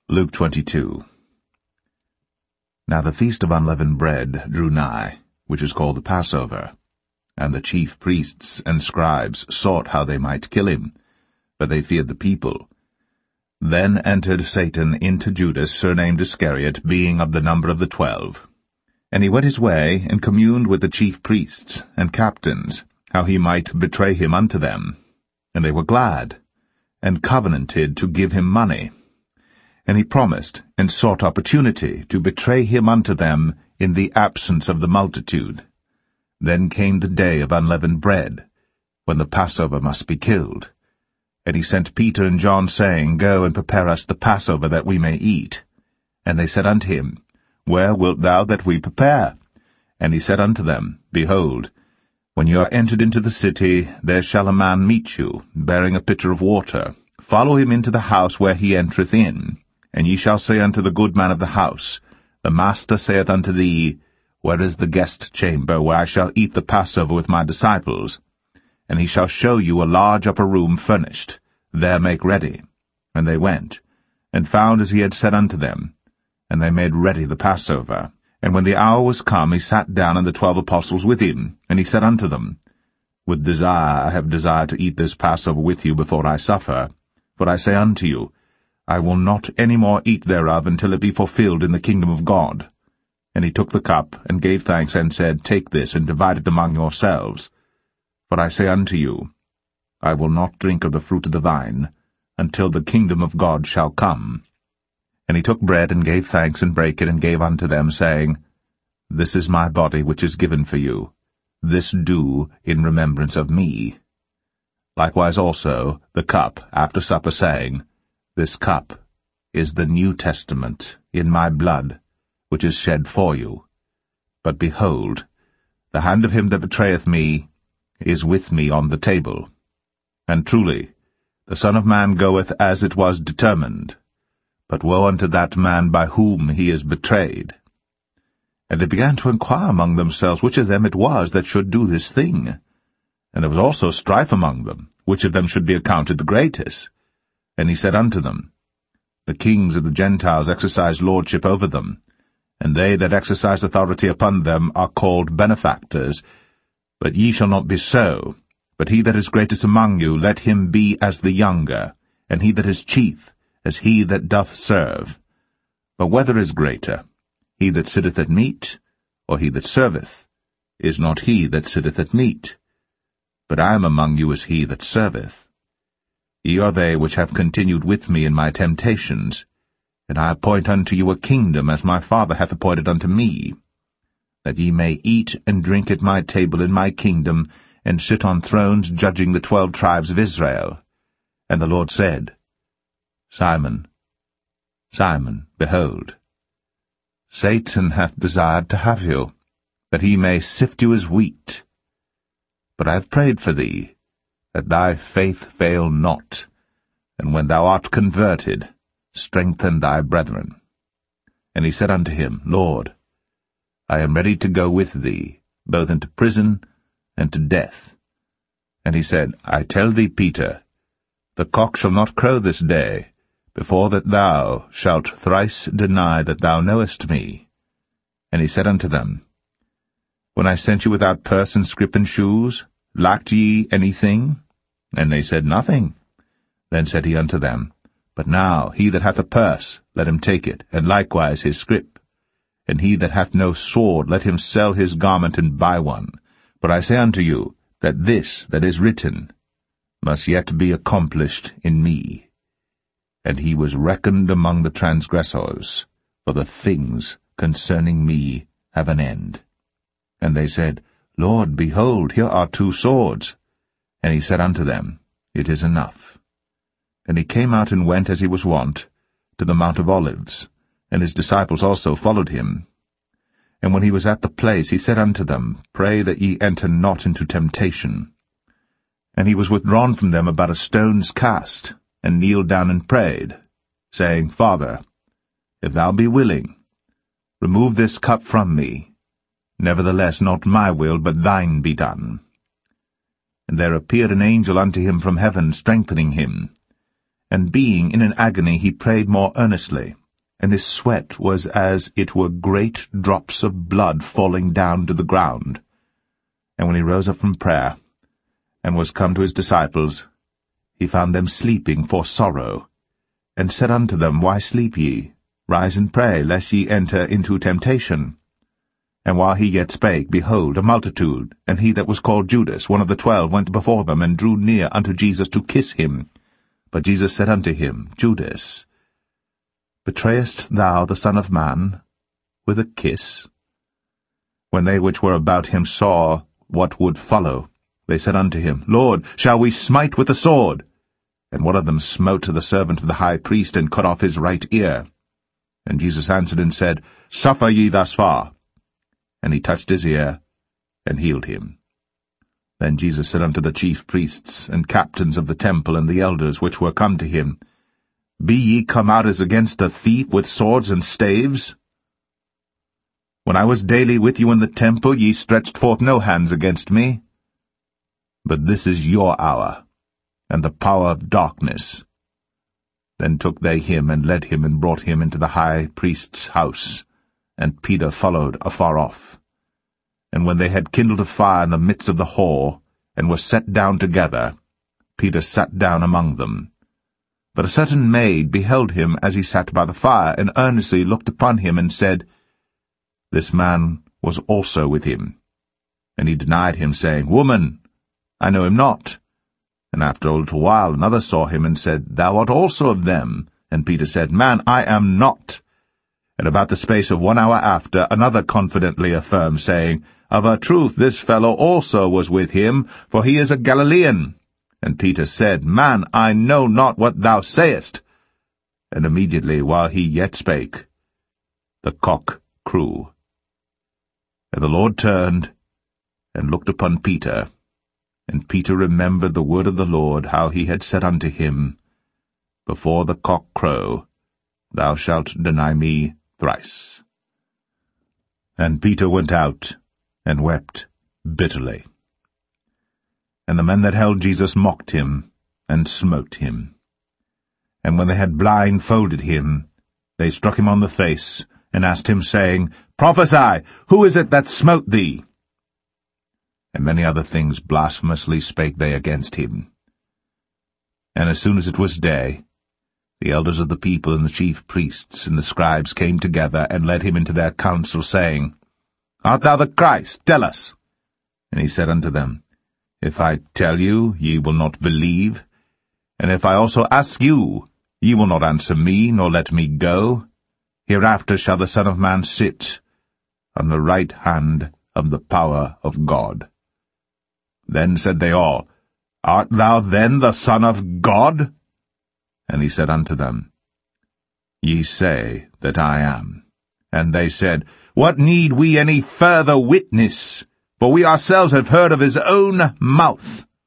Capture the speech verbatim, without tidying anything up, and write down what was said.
Luke twenty-two. Now the feast of unleavened bread drew nigh, which is called the Passover. And the chief priests and scribes sought how they might kill him, but they feared the people. Then entered Satan into Judas, surnamed Iscariot, being of the number of the twelve. And he went his way, and communed with the chief priests and captains, how he might betray him unto them. And they were glad, and covenanted to give him money. And he promised and sought opportunity to betray him unto them in the absence of the multitude. Then came the day of unleavened bread, when the Passover must be killed. And he sent Peter and John, saying, Go and prepare us the Passover, that we may eat. And they said unto him, Where wilt thou that we prepare? And he said unto them, Behold, when you are entered into the city, there shall a man meet you, bearing a pitcher of water. Follow him into the house where he entereth in. And ye shall say unto the good man of the house, The master saith unto thee, Where is the guest chamber, where I shall eat the Passover with my disciples? And he shall show you a large upper room furnished. There make ready. And they went, and found as he had said unto them. And they made ready the Passover. And when the hour was come, he sat down, and the twelve apostles with him. And he said unto them, With desire I have desired to eat this Passover with you before I suffer. For I say unto you, I will not any more eat thereof until it be fulfilled in the kingdom of God. And he took the cup, and gave thanks, and said, Take this, and divide it among yourselves. For I say unto you, I will not drink of the fruit of the vine, until the kingdom of God shall come. And he took bread, and gave thanks, and brake it, and gave unto them, saying, This is my body which is given for you. This do in remembrance of me. Likewise also the cup after supper, saying, This cup is the New Testament in my blood, which is shed for you. But behold, the hand of him that betrayeth me is with me on the table. And truly, the Son of Man goeth as it was determined. But woe unto that man by whom he is betrayed. And they began to inquire among themselves which of them it was that should do this thing. And there was also strife among them, which of them should be accounted the greatest. And he said unto them, The kings of the Gentiles exercise lordship over them, and they that exercise authority upon them are called benefactors. But ye shall not be so. But he that is greatest among you, let him be as the younger, and he that is chief, as he that doth serve. But whether is greater, he that sitteth at meat, or he that serveth? Is not he that sitteth at meat? But I am among you as he that serveth. Ye are they which have continued with me in my temptations, and I appoint unto you a kingdom, as my Father hath appointed unto me, that ye may eat and drink at my table in my kingdom, and sit on thrones judging the twelve tribes of Israel. And the Lord said, Simon, Simon, behold, Satan hath desired to have you, that he may sift you as wheat. But I have prayed for thee, that thy faith fail not, and when thou art converted, strengthen thy brethren. And he said unto him, Lord, I am ready to go with thee, both into prison and to death. And he said, I tell thee, Peter, the cock shall not crow this day, before that thou shalt thrice deny that thou knowest me. And he said unto them, When I sent you without purse and scrip and shoes, lacked ye anything? And they said, Nothing. Then said he unto them, But now he that hath a purse, let him take it, and likewise his scrip. And he that hath no sword, let him sell his garment and buy one. For I say unto you, that this that is written must yet be accomplished in me. And he was reckoned among the transgressors, for the things concerning me have an end. And they said, Lord, behold, here are two swords. And he said unto them, It is enough. And he came out and went, as he was wont, to the Mount of Olives, and his disciples also followed him. And when he was at the place, he said unto them, Pray that ye enter not into temptation. And he was withdrawn from them about a stone's cast, and kneeled down and prayed, saying, Father, if thou be willing, remove this cup from me. Nevertheless, not my will, but thine be done. And there appeared an angel unto him from heaven, strengthening him. And being in an agony he prayed more earnestly, and his sweat was as it were great drops of blood falling down to the ground. And when he rose up from prayer, and was come to his disciples, he found them sleeping for sorrow, and said unto them, Why sleep ye? Rise and pray, lest ye enter into temptation. And while he yet spake, behold, a multitude, and he that was called Judas, one of the twelve, went before them, and drew near unto Jesus to kiss him. But Jesus said unto him, Judas, betrayest thou the Son of Man with a kiss? When they which were about him saw what would follow, they said unto him, Lord, shall we smite with the sword? And one of them smote the servant of the high priest, and cut off his right ear. And Jesus answered and said, Suffer ye thus far. And he touched his ear, and healed him. Then Jesus said unto the chief priests, and captains of the temple, and the elders which were come to him, Be ye come out as against a thief with swords and staves? When I was daily with you in the temple, ye stretched forth no hands against me. But this is your hour, and the power of darkness. Then took they him, and led him, and brought him into the high priest's house, and Peter followed afar off. And when they had kindled a fire in the midst of the hall, and were set down together, Peter sat down among them. But a certain maid beheld him as he sat by the fire, and earnestly looked upon him, and said, This man was also with him. And he denied him, saying, Woman, I know him not. And after a little while another saw him, and said, Thou art also of them. And Peter said, Man, I am not. And about the space of one hour after, another confidently affirmed, saying, Of a truth this fellow also was with him, for he is a Galilean. And Peter said, Man, I know not what thou sayest. And immediately, while he yet spake, the cock crew. And the Lord turned, and looked upon Peter. And Peter remembered the word of the Lord, how he had said unto him, Before the cock crow, thou shalt deny me thrice. And Peter went out, and wept bitterly. And the men that held Jesus mocked him, and smote him. And when they had blindfolded him, they struck him on the face, and asked him, saying, Prophesy, who is it that smote thee? And many other things blasphemously spake they against him. And as soon as it was day, the elders of the people and the chief priests and the scribes came together, and led him into their council, saying, Art thou the Christ? Tell us. And he said unto them, If I tell you, ye will not believe. And if I also ask you, ye will not answer me, nor let me go. Hereafter shall the Son of Man sit on the right hand of the power of God. Then said they all, Art thou then the Son of God? And he said unto them, Ye say that I am. And they said, What need we any further witness? For we ourselves have heard of his own mouth